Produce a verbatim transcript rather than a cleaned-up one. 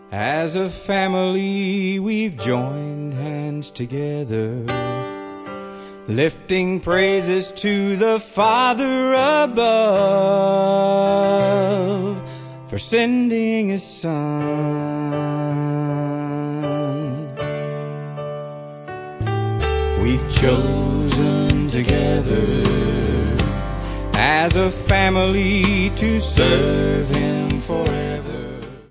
As a family we've joined hands together, lifting praises to the Father above for sending His Son. We've chosen together as a family to serve Him forever.